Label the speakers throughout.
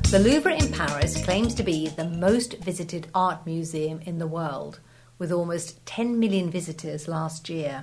Speaker 1: The Louvre in Paris claims to be the most visited art museum in the world, with almost 10 million visitors last year.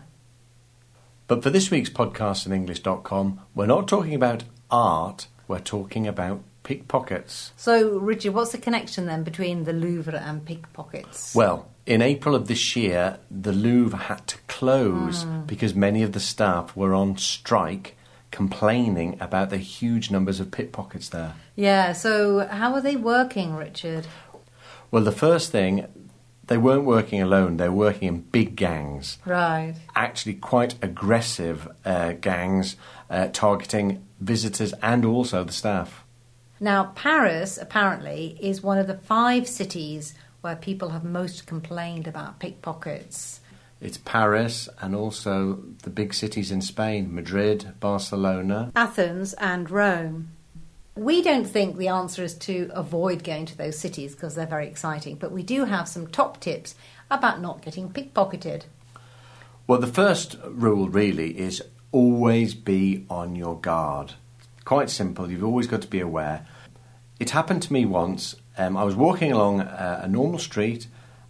Speaker 2: But for this week's podcast on English.com, we're not talking about art, we're talking about pickpockets.
Speaker 1: So, Richard, what's the connection then between the Louvre and pickpockets?
Speaker 2: Well, in April of this year, the Louvre had to close because many of the staff were on strike, complaining about the huge numbers of pickpockets there.
Speaker 1: Yeah, so how are they working, Richard?
Speaker 2: Well, the first thing, they weren't working alone, they were working in big gangs.
Speaker 1: Right.
Speaker 2: Actually quite aggressive gangs targeting visitors and also the staff.
Speaker 1: Now, Paris, apparently, is one of the 5 cities where people have most complained about pickpockets.
Speaker 2: It's Paris and also the big cities in Spain, Madrid, Barcelona,
Speaker 1: Athens and Rome. We don't think the answer is to avoid going to those cities because they're very exciting, but we do have some top tips about not getting pickpocketed.
Speaker 2: Well, the first rule really is always be on your guard. Quite simple, you've always got to be aware. It happened to me once. I was walking along a normal street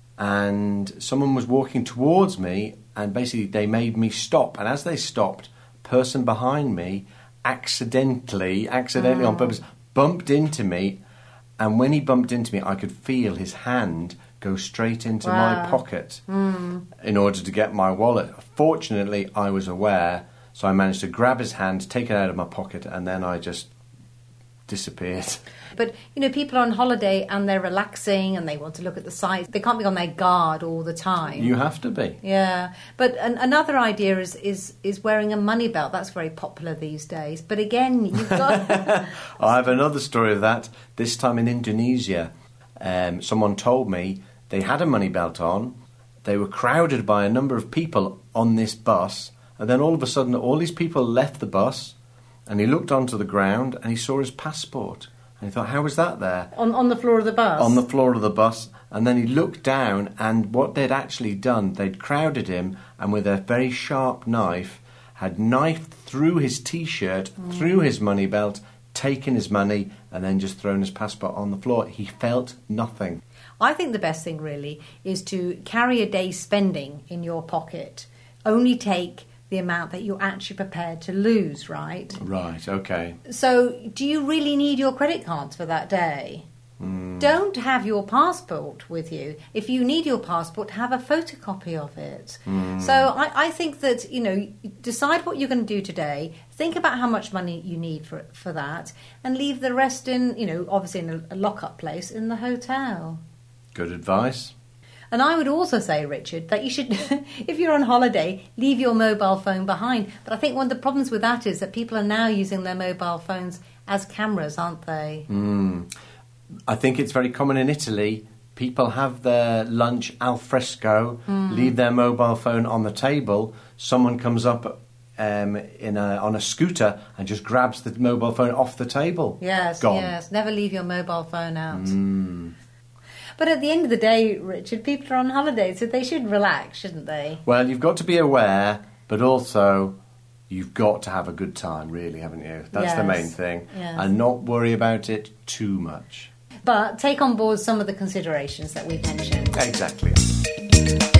Speaker 2: and someone was walking towards me and basically they made me stop. And as they stopped, a person behind me accidentally on purpose, bumped into me. And when he bumped into me, I could feel his hand go straight into my pocket in order to get my wallet. Fortunately, I was aware, so I managed to grab his hand, take it out of my pocket, and then I just disappeared.
Speaker 1: But, you know, people are on holiday and they're relaxing and they want to look at the sights. They can't be on their guard all the time.
Speaker 2: You have to be.
Speaker 1: Yeah. But another idea is wearing a money belt. That's very popular these days. But again, you've got...
Speaker 2: I have another story of that. This time in Indonesia, someone told me they had a money belt on. They were crowded by a number of people on this bus. And then all of a sudden, all these people left the bus and he looked onto the ground and he saw his passport. And he thought, how was that there?
Speaker 1: On the floor of the bus?
Speaker 2: On the floor of the bus. And then he looked down and what they'd actually done, they'd crowded him and with a very sharp knife had knifed through his T-shirt, through his money belt, taken his money and then just thrown his passport on the floor. He felt nothing.
Speaker 1: I think the best thing really is to carry a day's spending in your pocket. Only take the amount that you're actually prepared to lose, right?
Speaker 2: Right, okay.
Speaker 1: So, do you really need your credit cards for that day? Don't have your passport with you. If you need your passport, have a photocopy of it. So, I think that, you know, decide what you're going to do today. Think about how much money you need for that. And leave the rest in, you know, obviously in a lock-up place in the hotel.
Speaker 2: Good advice.
Speaker 1: And I would also say, Richard, that you should, if you're on holiday, leave your mobile phone behind. But I think one of the problems with that is that people are now using their mobile phones as cameras, aren't they?
Speaker 2: I think it's very common in Italy. People have their lunch al fresco, leave their mobile phone on the table. Someone comes up on a scooter and just grabs the mobile phone off the table.
Speaker 1: Yes,
Speaker 2: Gone.
Speaker 1: yes. Never leave your mobile phone out. But at the end of the day, Richard, people are on holiday, so they should relax, shouldn't they?
Speaker 2: Well, you've got to be aware, but also you've got to have a good time, really, haven't you? That's the main thing.
Speaker 1: Yes.
Speaker 2: And not worry about it too much.
Speaker 1: But take on board some of the considerations that we've mentioned.
Speaker 2: Exactly.